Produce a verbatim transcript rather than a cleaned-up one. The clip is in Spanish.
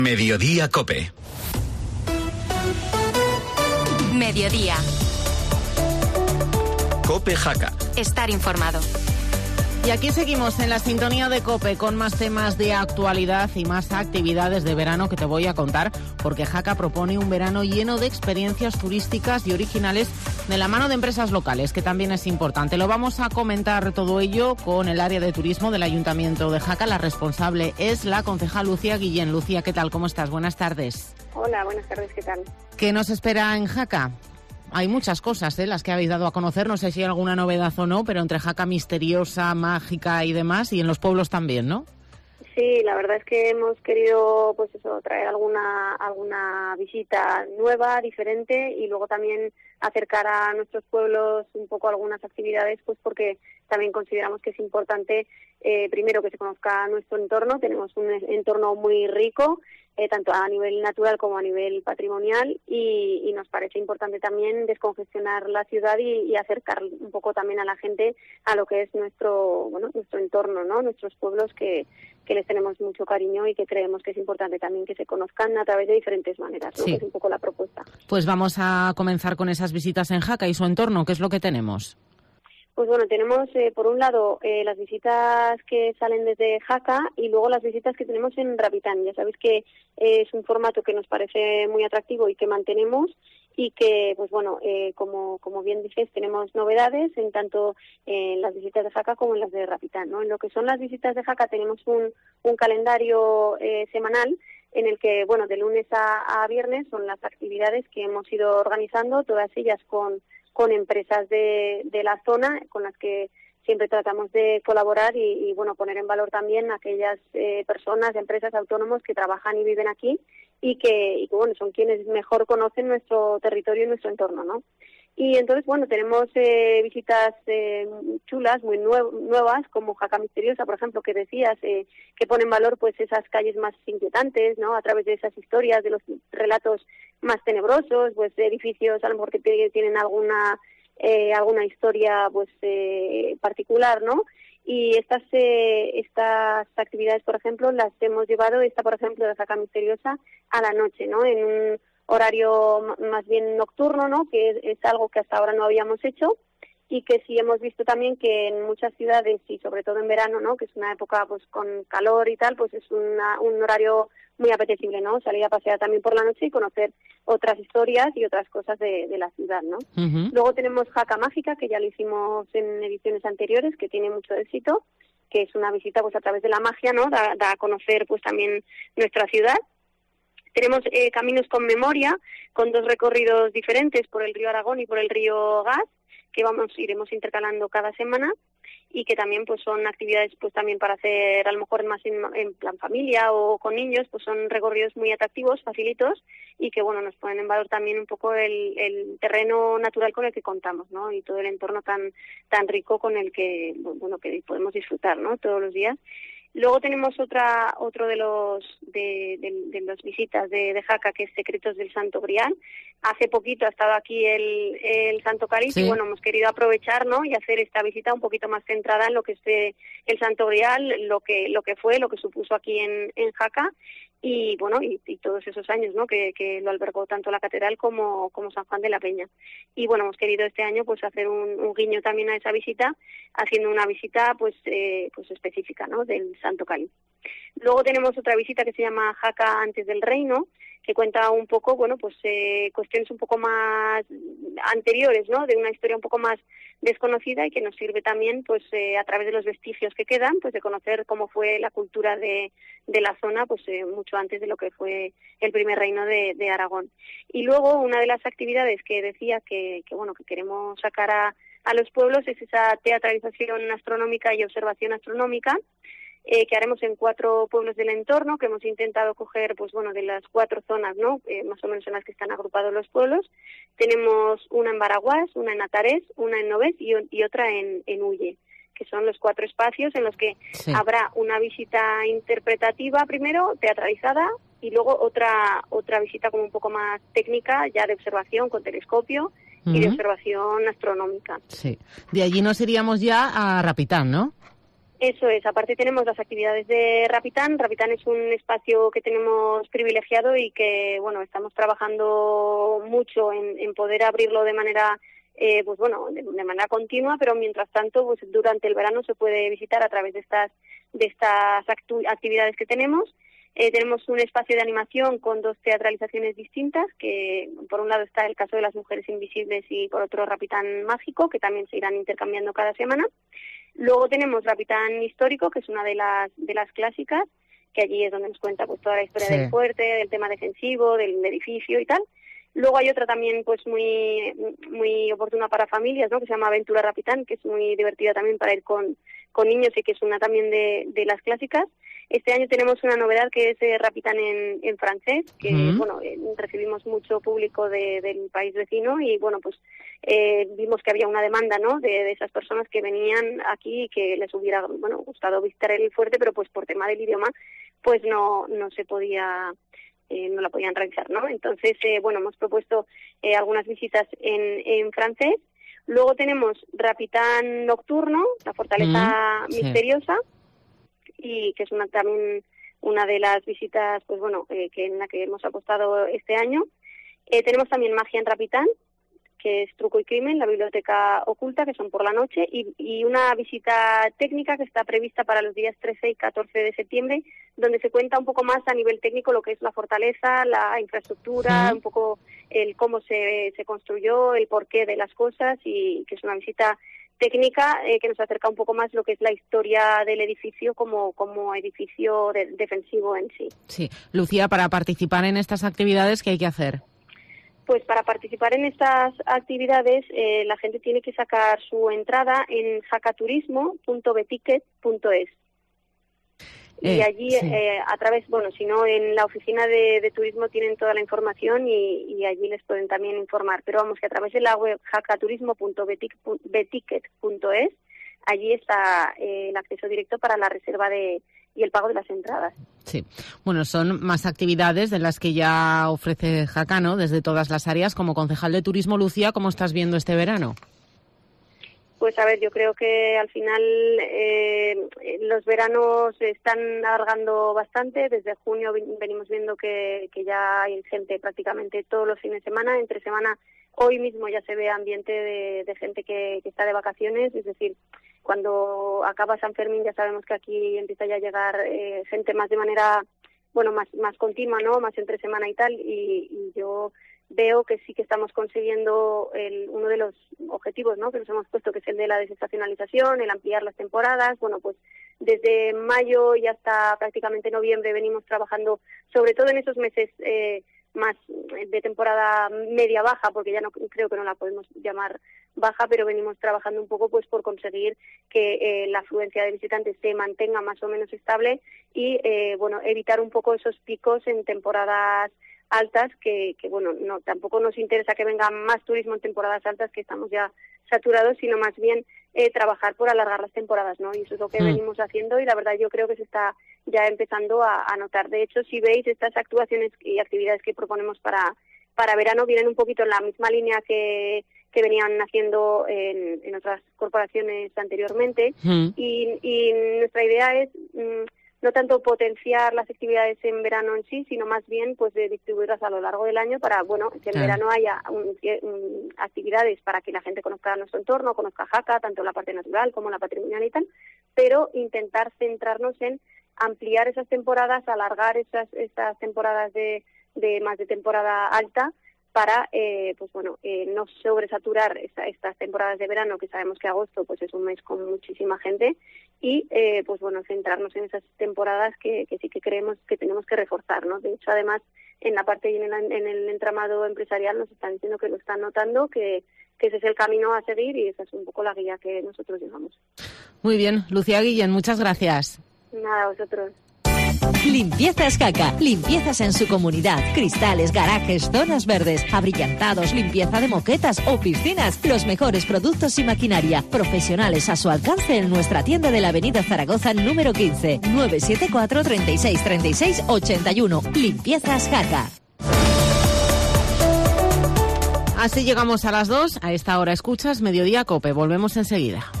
Mediodía Cope. Mediodía. Cope Jaca. Estar informado. Y aquí seguimos en la sintonía de COPE con más temas de actualidad y más actividades de verano que te voy a contar, porque Jaca propone un verano lleno de experiencias turísticas y originales de la mano de empresas locales, que también es importante. Lo vamos a comentar todo ello con el área de turismo del Ayuntamiento de Jaca. La responsable es la concejal Lucía Guillén. Lucía, ¿qué tal? ¿Cómo estás? Buenas tardes. Hola, buenas tardes, ¿qué tal? ¿Qué nos espera en Jaca? Hay muchas cosas, ¿eh?, las que habéis dado a conocer, no sé si hay alguna novedad o no, pero entre Jaca misteriosa, mágica y demás, y en los pueblos también, ¿no? Sí, la verdad es que hemos querido, pues eso, traer alguna alguna visita nueva, diferente, y luego también acercar a nuestros pueblos un poco algunas actividades, pues porque también consideramos que es importante, eh, primero, que se conozca nuestro entorno. Tenemos un entorno muy rico, Eh, tanto a nivel natural como a nivel patrimonial, y, y nos parece importante también descongestionar la ciudad y, y acercar un poco también a la gente a lo que es nuestro bueno nuestro entorno, ¿no? Nuestros pueblos que, que les tenemos mucho cariño y que creemos que es importante también que se conozcan a través de diferentes maneras, ¿no? Sí. Que es un poco la propuesta. Pues vamos a comenzar con esas visitas en Jaca y su entorno. ¿Qué es lo que tenemos? Pues bueno, tenemos eh, por un lado eh, las visitas que salen desde Jaca y luego las visitas que tenemos en Rapitán. Ya sabéis que eh, es un formato que nos parece muy atractivo y que mantenemos, y que, pues bueno, eh, como como bien dices, tenemos novedades en tanto en las visitas de Jaca como en las de Rapitán, ¿no? En lo que son las visitas de Jaca tenemos un, un calendario eh, semanal en el que, bueno, de lunes a, a viernes son las actividades que hemos ido organizando, todas ellas con con empresas de, de la zona, con las que siempre tratamos de colaborar y, y bueno, poner en valor también a aquellas eh, personas, empresas, autónomos que trabajan y viven aquí y que, y que, bueno, son quienes mejor conocen nuestro territorio y nuestro entorno, ¿no? Y entonces, bueno, tenemos eh, visitas eh, chulas, muy nuev- nuevas, como Jaca Misteriosa, por ejemplo, que decías, eh, que pone en valor pues esas calles más inquietantes, ¿no? A través de esas historias, de los relatos más tenebrosos, pues de edificios a lo mejor que te- tienen alguna eh, alguna historia pues eh, particular, ¿no? Y estas eh, estas actividades, por ejemplo, las hemos llevado, esta por ejemplo de Jaca Misteriosa, a la noche, ¿no? En un horario m- más bien nocturno, ¿no? Que es, es algo que hasta ahora no habíamos hecho, y que sí hemos visto también que en muchas ciudades, y sobre todo en verano, ¿no? Que es una época pues con calor y tal, pues es una, un horario muy apetecible, ¿no? Salir a pasear también por la noche y conocer otras historias y otras cosas de, de la ciudad, ¿no? Uh-huh. Luego tenemos Jaca Mágica, que ya lo hicimos en ediciones anteriores, que tiene mucho éxito, que es una visita pues a través de la magia, ¿no? Da, da a conocer pues también nuestra ciudad. Tenemos eh, Caminos con Memoria, con dos recorridos diferentes por el río Aragón y por el río Gas, que vamos iremos intercalando cada semana, y que también pues son actividades pues también para hacer a lo mejor más en, en plan familia o con niños, pues son recorridos muy atractivos, facilitos, y que bueno nos ponen en valor también un poco el, el terreno natural con el que contamos, ¿no? Y todo el entorno tan tan rico con el que bueno que podemos disfrutar, ¿no? Todos los días. Luego tenemos otra otro de los de, de, de las visitas de, de Jaca, que es Secretos del Santo Grial. Hace poquito ha estado aquí el, el Santo Cáliz, sí. Y bueno, hemos querido aprovechar, ¿no? Y hacer esta visita un poquito más centrada en lo que es de, el Santo Grial, lo que lo que fue, lo que supuso aquí en, en Jaca. Y bueno, y, y todos esos años, ¿no? Que, que lo albergó tanto la catedral como, como San Juan de la Peña. Y bueno, hemos querido este año pues hacer un, un guiño también a esa visita, haciendo una visita pues eh, pues específica, ¿no? Del Santo Cáliz. Luego tenemos otra visita que se llama Jaca antes del Reino, que cuenta un poco, bueno, pues eh, cuestiones un poco más anteriores, ¿no? De una historia un poco más desconocida, y que nos sirve también, pues eh, a través de los vestigios que quedan, pues de conocer cómo fue la cultura de, de la zona, pues eh, mucho antes de lo que fue el primer reino de, de Aragón. Y luego una de las actividades que decía que, que bueno, que queremos sacar a, a los pueblos es esa teatralización astronómica y observación astronómica, Eh, que haremos en cuatro pueblos del entorno, que hemos intentado coger, pues bueno, de las cuatro zonas, ¿no? Eh, más o menos en las que están agrupados los pueblos. Tenemos una en Baraguás, una en Atarés, una en Novés y, y otra en, en Ulle, que son los cuatro espacios en los que sí. Habrá una visita interpretativa primero, teatralizada, y luego otra otra visita como un poco más técnica, ya de observación con telescopio uh-huh. y de observación astronómica. Sí. De allí nos iríamos ya a Rapitán, ¿no? Eso es, aparte tenemos las actividades de Rapitán. Rapitán es un espacio que tenemos privilegiado y que, bueno, estamos trabajando mucho en, en poder abrirlo de manera, eh, pues bueno, de, de manera continua, pero mientras tanto, pues durante el verano se puede visitar a través de estas, de estas actu- actividades que tenemos. Eh, tenemos un espacio de animación con dos teatralizaciones distintas, que por un lado está el caso de las mujeres invisibles y por otro Rapitán mágico, que también se irán intercambiando cada semana. Luego tenemos Rapitán histórico, que es una de las de las clásicas, que allí es donde nos cuenta pues toda la historia sí. del fuerte, del tema defensivo, del edificio y tal. Luego hay otra también pues muy muy oportuna para familias, ¿no? Que se llama Aventura Rapitán, que es muy divertida también para ir con, con niños y que es una también de, de las clásicas. Este año tenemos una novedad que es eh, Rapitán en, en francés, que uh-huh. bueno eh, recibimos mucho público de, del país vecino y bueno pues eh, vimos que había una demanda, ¿no? De, de esas personas que venían aquí y que les hubiera bueno gustado visitar el fuerte, pero pues por tema del idioma pues no no se podía eh, no la podían realizar, ¿no? Entonces eh, bueno hemos propuesto eh, algunas visitas en, en francés. Luego tenemos Rapitán nocturno, la fortaleza uh-huh. misteriosa. Sí. Y que es una también una de las visitas pues bueno eh, que en la que hemos apostado este año. Eh, tenemos también Magia en Rapitán, que es Truco y Crimen, la biblioteca oculta, que son por la noche, y, y una visita técnica que está prevista para los días trece y catorce de septiembre, donde se cuenta un poco más a nivel técnico lo que es la fortaleza, la infraestructura, uh-huh. un poco el cómo se, se construyó, el porqué de las cosas, y que es una visita técnica eh, que nos acerca un poco más lo que es la historia del edificio como, como edificio de, defensivo en sí. Sí. Lucía, para participar en estas actividades, ¿qué hay que hacer? Pues para participar en estas actividades eh, la gente tiene que sacar su entrada en jaccaturismo punto beticket punto es. Y eh, allí, sí. eh, a través, bueno, si no, en la oficina de, de turismo tienen toda la información y, y allí les pueden también informar. Pero vamos, que a través de la web jaccaturismo punto beticket punto es, allí está eh, el acceso directo para la reserva de y el pago de las entradas. Sí. Bueno, son más actividades de las que ya ofrece Jaca, ¿no? Desde todas las áreas. Como concejal de turismo, Lucía, ¿cómo estás viendo este verano? Pues a ver, yo creo que al final eh, los veranos se están alargando bastante. Desde junio venimos viendo que, que ya hay gente prácticamente todos los fines de semana. Entre semana, hoy mismo ya se ve ambiente de, de gente que, que está de vacaciones. Es decir, cuando acaba San Fermín ya sabemos que aquí empieza ya a llegar eh, gente más de manera, bueno, más más continua, ¿no? Más entre semana y tal. Y, y yo veo que sí que estamos consiguiendo el, uno de los objetivos, ¿no? Que nos hemos puesto, que es el de la desestacionalización, el ampliar las temporadas. Bueno, pues desde mayo y hasta prácticamente noviembre venimos trabajando, sobre todo en esos meses eh, más de temporada media-baja, porque ya no creo que no la podemos llamar baja, pero venimos trabajando un poco pues por conseguir que eh, la afluencia de visitantes se mantenga más o menos estable y, eh, bueno, evitar un poco esos picos en temporadas altas que, que bueno, no tampoco nos interesa que venga más turismo en temporadas altas, que estamos ya saturados, sino más bien eh, trabajar por alargar las temporadas, ¿no? Y eso es lo que mm. venimos haciendo y la verdad yo creo que se está ya empezando a, a notar. De hecho, si veis estas actuaciones y actividades que proponemos para para verano vienen un poquito en la misma línea que que venían haciendo en, en otras corporaciones anteriormente mm. y, y nuestra idea es mm, no tanto potenciar las actividades en verano en sí, sino más bien pues de distribuirlas a lo largo del año para, bueno, que en claro. verano haya un, un, actividades para que la gente conozca nuestro entorno, conozca Jaca, tanto la parte natural como la patrimonial y tal, pero intentar centrarnos en ampliar esas temporadas, alargar esas, esas temporadas de, de más de temporada alta para, eh, pues bueno, eh, no sobresaturar esta, estas temporadas de verano, que sabemos que agosto pues es un mes con muchísima gente, y eh, pues bueno, centrarnos en esas temporadas que, que sí que creemos que tenemos que reforzar, ¿no? De hecho, además, en la parte y en el, en el entramado empresarial nos están diciendo que lo están notando, que, que ese es el camino a seguir y esa es un poco la guía que nosotros llevamos. Muy bien, Lucía Guillén, muchas gracias. Nada, a vosotros. Limpiezas Jaca. Limpiezas en su comunidad. Cristales, garajes, zonas verdes, abrillantados, limpieza de moquetas o piscinas. Los mejores productos y maquinaria profesionales a su alcance en nuestra tienda de la avenida Zaragoza número quince, nueve siete cuatro, treinta y seis, treinta y seis, ochenta y uno. Limpiezas Jaca. Así llegamos a las dos. A esta hora escuchas Mediodía Cope. Volvemos enseguida.